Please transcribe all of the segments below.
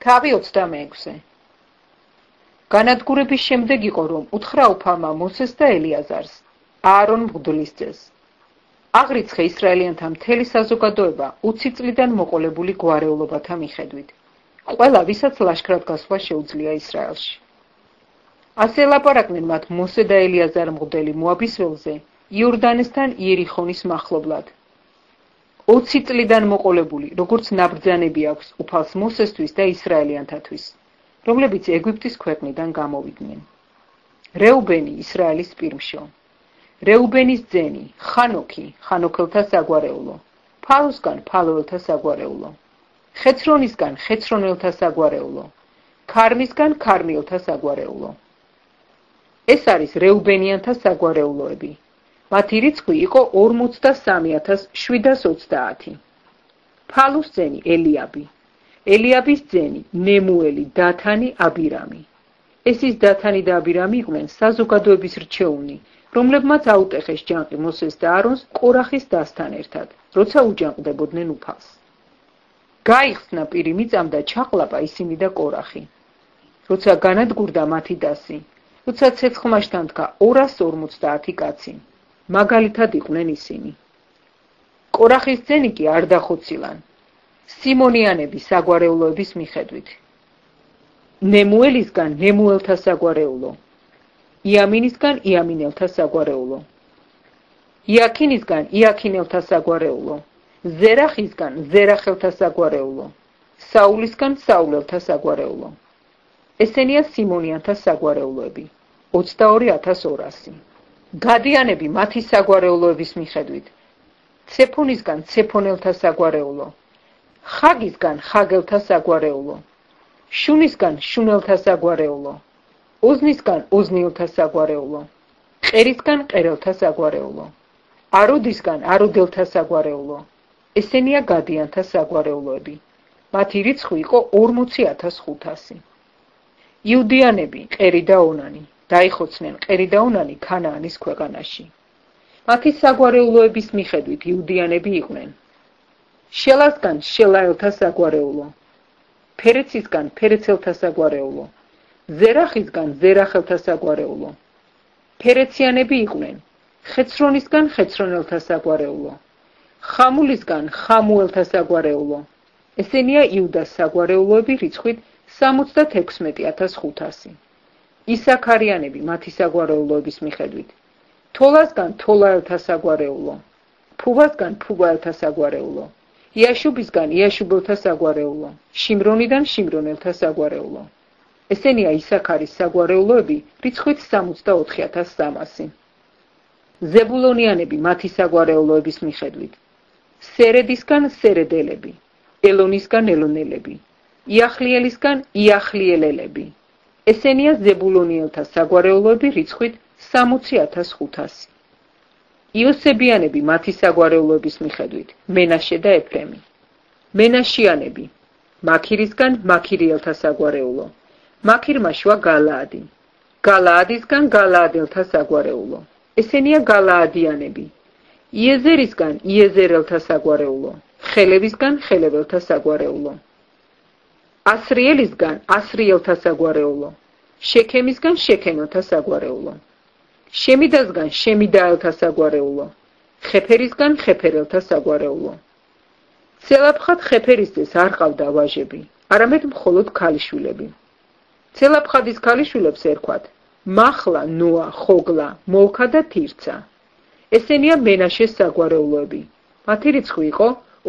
თავი 26-ზე. განადგურების შემდეგ იყო, რომ უთხრა უფალმა მოსეს და ელიაზარს, აარონ მღვდლის ძეს. აღრიცხე ისრაელიანთა მთელი საზოგადოება 20 წლიდან მოყოლებული გვარეულობათა მიხედვით. ყველა, ვისაც ლაშქრად გასვლა შეუძლია ისრაელში. ასე ლაპარაკდნენ მათ მოსე და ელიაზარ მღვდელი მოაბის ველზე, იორდანესთან იერიხონის მახლობლად. 20 წლიდან მოყოლებული, როგორც ნაბრძანები აქვს უფალს მოსესთვის და ისრაელიანთათვის, რომლებიც ეგვიპტის ქვეყნიდან გამოვიდნენ. რეუბენი ისრაელის პირმშო, რეუბენის ძენი, ხანოქი, ხანოქელთა საგვარეულო, ფალოსგან ფალოელთა საგვარეულო, ხეცრონისგან ხეცრონელთა საგვარეულო, ქარმისგან ქარმიელთა საგვარეულო. ეს არის რეუბენიანთა საგვარეულოები. მათი რიცხვი იყო 43730. ფალოს ძენი ელიაბი, ელიაბის ძენი ნემუელი, დათანი, აბირამი. ეს ის დათანი და აბირამი იყვნენ საზოგადოების რჩეულნი, რომლებმაც აუტეხეს ჯანყი მოსეს და არონს კორახის დასთან ერთად, როცა უჯანყდებოდნენ უფალს. გაიხსნა პირი მიწამ და ჩაყლაპა ისინი და კორახი. როცა განადგურდა მათი დასი, როცა ცეცხლმაშთან დგა 250 კაცი, მაგალითად იყვნენ ისინი. კორახის ძენი კი არ დახოცილან, სიმონიანები საგვარეულოების მიხედვით. ნემუელისგან ნემუელთა საგვარეულო, იამინისგან იამინელთა საგვარეულო, იაქინისგან იაქინელთა საგვარეულო, ზერახისგან ზერახელთა საგვარეულო, საულისგან საულელთა საგვარეულო. ესენია სიმონიანთა საგვარეულოები, 22200. გადიანები მათი საგვარეულოების მიხედვით. ცეფონისგან ცეფონელთა საგვარეულო, ხაგისგან ხაგელთა საგვარეულო, შუნისგან შუნელთა საგვარეულო, ოზნისგან ოზნიელთა საგვარეულო, ყერისგან ყერელთა საგვარეულო, აროდისგან აროდელთა საგვარეულო. ესენია გადიანთა საგვარეულოები. მათი რიცხვი იყო 40500. იუდიანები ყერი და ონანი დაიხოცნენ ყერი და ონანი ქანაანის ქვეყანაში. მათი საგვარეულოების მიხედვით იუდიანები იყვნენ. შელასგან შელაელთა საგვარეულო, ფერეცისგან ფერეცელთა საგვარეულო, ზერახისგან ზერახელთა საგვარეულო. ფერეციანები იყვნენ. ხეცრონისგან ხეცრონელთა საგვარეულო, ხამულისგან ხამუელთა საგვარეულო. ესენია იუდას საგვარეულოები რიცხვით 76500. ისაქარიანები მათი საგვარეულოების მიხედვით. თოლასგან თოლაელთა საგვარეულო, ფუვასგან ფუვაელთა საგვარეულო, იაშუბისგან იაშუბელთა საგვარეულო, შიმრონიდან შიმრონელთა საგვარეულო. ესენია ისაქარის საგვარეულოები რიცხვით 64300. ზებულონიანები მათი საგვარეულოების მიხედვით. სერედისგან სერედელები, ელონისგან ელონელები, იახლიელისგან იახლიელელები. ესენია ზებულონიელთა საგვარეულოები რიცხვით 60500. იოსებიანები მათი საგვარეულოების მიხედვით. მენაშე და ეფრემი. მენაშიანები მაქირისგან მაქირიელთა საგვარეულო, მაქირმა შვა გალაადი, გალაადისგან გალაადელთა საგვარეულო. ესენია გალაადიანები. იეზერისგან იეზერელთა საგვარეულო, ხელევისგან ხელეველთა საგვარეულო. ასრიელისგან ასრიელთა საგვარეულო, შექემისგან შექემელთა საგვარეულო. შემიდასგან შემიდაელთა საგვარეულო, ხეფერისგან ხეფერელთა საგვარეულო. ცელაფხად ხეფერისძეს არ ყავდა ვაჟები, არამედ მხოლოდ ქალიშვილები. ცელაფხადის ქალიშვილებს ერქვათ მახლა, ნოა, ხოგლა, მოლქა და თირცა. ესენია მენაშეს საგვარეულოები. მათი რიცხვი იყო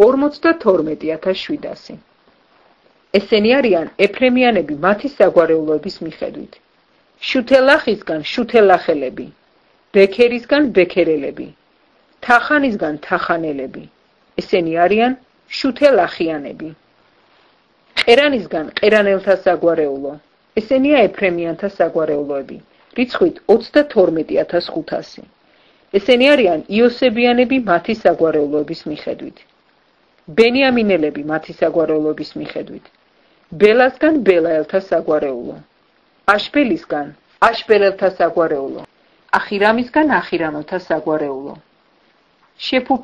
42700. ესენი არიან ეფრემიანები მათი საგვარეულოების მიხედვით. შუთელახისგან შუთელახელები, ბექერისგან ბექერელები, თახანისგან თახანელები. ესენი არიან შუთელახიანები. ყერანისგან ყერანელთა საგვარეულო. ესენია ეფრემიანთა საგვარეულოები, რიცხვით 32500. ესენი არიან იოსებიანები მათი საგვარეულოების მიხედვით. ბენიამინელები მათი საგვარეულოების მიხედვით. ბელასგან ბელაელთა საგვარეულო, აშბელისგან აშბელელთა საგვარეულო, ახირამისგან ახირამელთა საგვარეულო,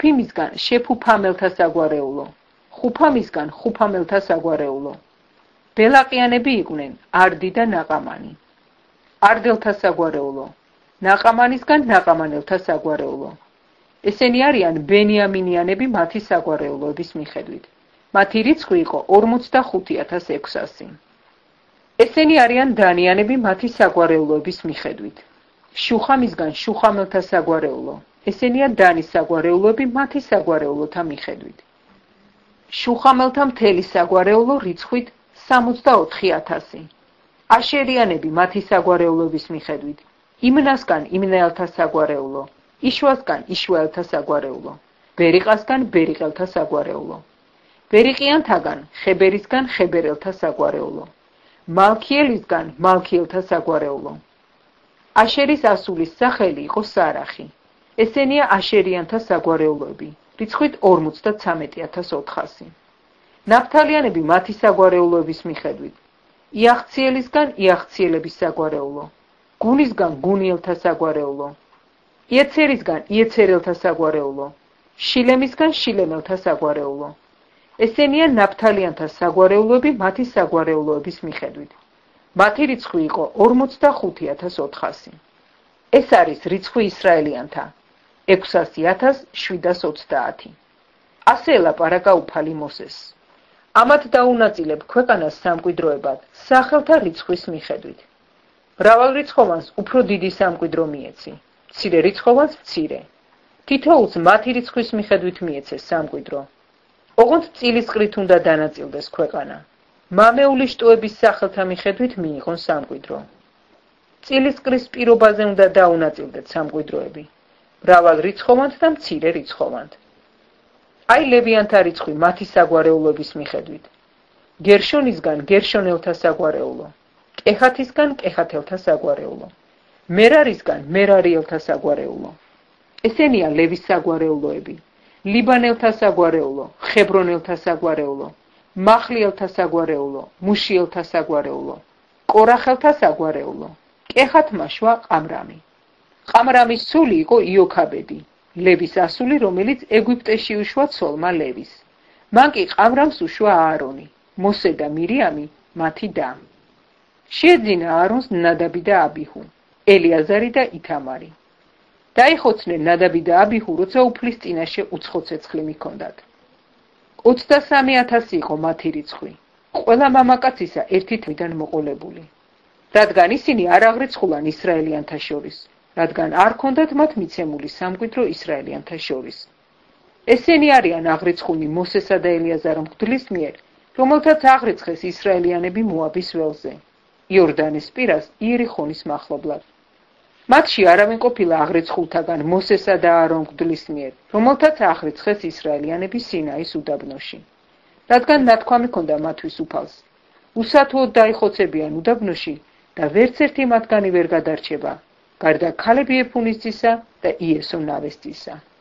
შეფუფიმისგან შეფუფამელთა საგვარეულო, ხუფამისგან ხუფამელთა საგვარეულო. ბელაყიანები იყვნენ არდი და ნაყამანი. არდელთა საგვარეულო, ნაყამანისგან ნაყამანელთა საგვარეულო. ესენი არიან ბენიამინიანები მათი საგვარეულოების მიხედვით. მათი რიცხვი იყო 45,600. ესენი არიან დანიანები მათი საგვარეულოების მიხედვით. შუხამისგან შუხამელთა საგვარეულო. ესენია დანის საგვარეულოები მათი საგვარეულოთა მიხედვით. შუხამელთა მთელი საგვარეულო რიცხვით 64,000. აშერიანები მათი საგვარეულოების მიხედვით. იმნასგან იმნაელთა საგვარეულო. იშვასგან იშვაელთა საგვარეულო. ბერიყასგან ბერიყელთა საგვარეულო. ბერიყიანთაგან ხებერისგან ხებერელთა საგვარეულო. მალქიელისგან მალქიელთა საგვარეულო. აშერის ასულის სახელი იყო სარახი. ესენია აშერიანთა საგვარეულოები, რიცხვით 53,400. ნაფთალიანები მათი საგვარეულოების მიხედვით. იახციელისგან იახციელების საგვარეულო. გუნისგან გუნიელთა საგვარეულო. იეცერისგან იეცერელთა საგვარეულო. შილემისგან შილემელთა საგვარეულო. ესენია ნაფთალიანთა საგვარეულოები მათი საგვარეულოების მიხედვით. მათი რიცხვი იყო 45,400. ეს არის რიცხვი ისრაელიანთა 600,720. ასე ელაპარაკა უფალი მოსეს. ამათ დაუნაწილებ ქვეყანას სამკვიდროებად სახელთა რიცხვის მიხედვით. მრავალრიცხოვანს უფრო დიდი სამკვიდრო მიეცი, მცირე რიცხოვანს მცირე. თითოეულს მათი რიცხვის მიხედვით მიეცეს სამკვიდრო. ოღონდ წილისყრით უნდა დანაწილდეს ქვეყანა. მამეული შტოების სახელთა მიხედვით მიიღონ სამკვიდრო. წილისყრის პირობაზე უნდა დაუნაწილდეთ სამკვიდროები. მრავალრიცხოვანთ და მცირე რიცხოვანთ. აი ლევიანთა რიცხვი მათი საგვარეულოების მიხედვით. გერშონისგან გერშონელთა საგვარეულო. კეჰათისგან კეჰათელთა საგვარეულო. მერარისგან მერარიელთა საგვარეულო. ესენია ლევის საგვარეულოები. ლიბანელთა საგვარეულო, ხებრონელთა საგვარეულო, მახლიელთა საგვარეულო, მუშიელთა საგვარეულო, კორახელთა საგვარეულო. კეჰათმაშვა ყამრამი. ყამრამის სული იყო იოქაბედი, ლევის ასული, რომელიც ეგვიპტეში უშვა ცოლმა ლევის. მან კი ყამრამს უშვა აარონი, მოსე და მირიამი მათი და. შეეძინა აარონს ნადაბი და აბიჰუ, ელიაზარი და ითამარი. დაიხოცნენ ნადაბი და აბიჰუ, როცა უფლის წინაშე უცხო ცეცხლი მიქონდათ. 23,000 იყო მათი რიცხვი, ყველა მამაკაცისა ერთი თვიდან მოყოლებული. რადგან ისინი არ აღრიცხულან ისრაელიანთა შორის, რადგან არ ქონდათ მათ მიცემული სამკვიდრო ისრაელიანთა შორის. ესენი არიან აღრიცხული მოსესა და ელიაზარ მღვდლის მიერ, რომელთაც აღრიცხეს ისრაელიანები მოაბის ველზე, იორდანეს პირას იერიხონის მახლობლად. მათში არავინ ყოფილა აღრიცხულთაგან მოსესა და აარონ მღვდლის მიერ, რომელთაც აღრიცხეს ისრაელიანები სინაის უდაბნოში. რადგან ნათქვამი ჰქონდა მათთვის უფალს, უსათუოდ დაიხოცებიან უდაბნოში და ვერც ერთი მათგანი ვერ გადარჩება, გარდა ქალები ეფუნისძისა და იესო ნავესძისა.